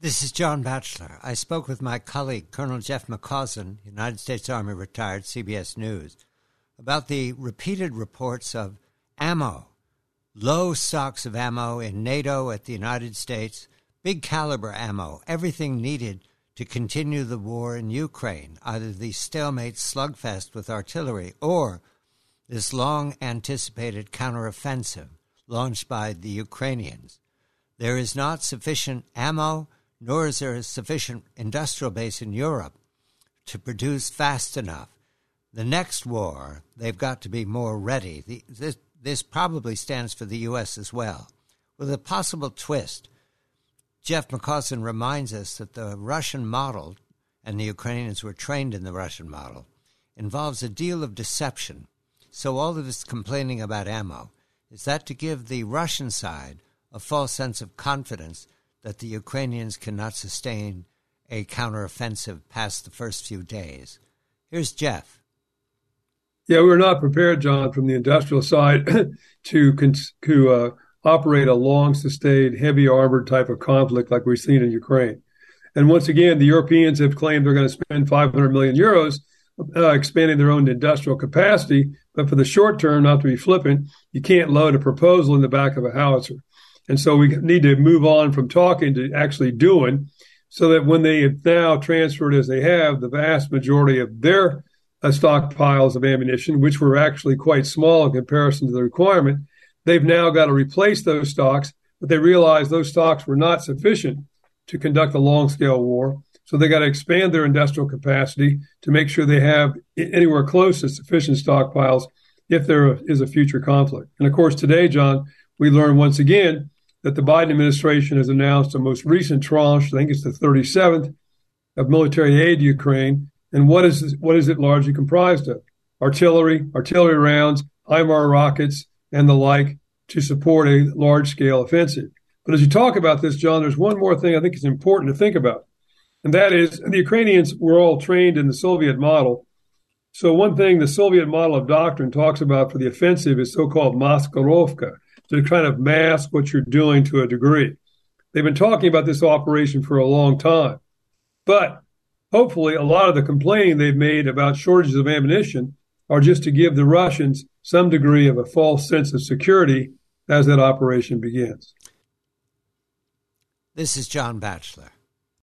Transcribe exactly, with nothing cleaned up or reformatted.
This is John Batchelor. I spoke with my colleague, Colonel Jeff McCausland, United States Army retired, C B S News, about the repeated reports of ammo, low stocks of ammo in NATO, at the United States, big caliber ammo, everything needed to continue the war in Ukraine, either the stalemate slugfest with artillery or this long-anticipated counteroffensive launched by the Ukrainians. There is not sufficient ammo, nor is there a sufficient industrial base in Europe to produce fast enough. The next war, they've got to be more ready. The, this, this probably stands for the U S as well. With a possible twist, Jeff McCausland reminds us that the Russian model, and the Ukrainians were trained in the Russian model, involves a deal of deception. So all of this complaining about ammo, is that to give the Russian side a false sense of confidence that the Ukrainians cannot sustain a counteroffensive past the first few days. Here's Jeff. Yeah, we're not prepared, John, from the industrial side to to uh, operate a long, sustained, heavy armored type of conflict like we've seen in Ukraine. And once again, the Europeans have claimed they're going to spend five hundred million euros uh, expanding their own industrial capacity. But for the short term, not to be flippant, you can't load a proposal in the back of a howitzer. And so we need to move on from talking to actually doing, so that when they have now transferred, as they have, the vast majority of their uh, stockpiles of ammunition, which were actually quite small in comparison to the requirement, they've now got to replace those stocks, but they realize those stocks were not sufficient to conduct a long-scale war. So they got to expand their industrial capacity to make sure they have anywhere close to sufficient stockpiles if there is a future conflict. And of course, today, John, we learn once again that the Biden administration has announced a most recent tranche, I think it's the thirty-seventh, of military aid to Ukraine. And what is this, what is it largely comprised of? Artillery, artillery rounds, HIMARS rockets, and the like to support a large-scale offensive. But as you talk about this, John, there's one more thing I think is important to think about. And that is, the Ukrainians were all trained in the Soviet model. So one thing the Soviet model of doctrine talks about for the offensive is so-called maskirovka, to kind of mask what you're doing to a degree. They've been talking about this operation for a long time. But hopefully a lot of the complaining they've made about shortages of ammunition are just to give the Russians some degree of a false sense of security as that operation begins. This is John Batchelor.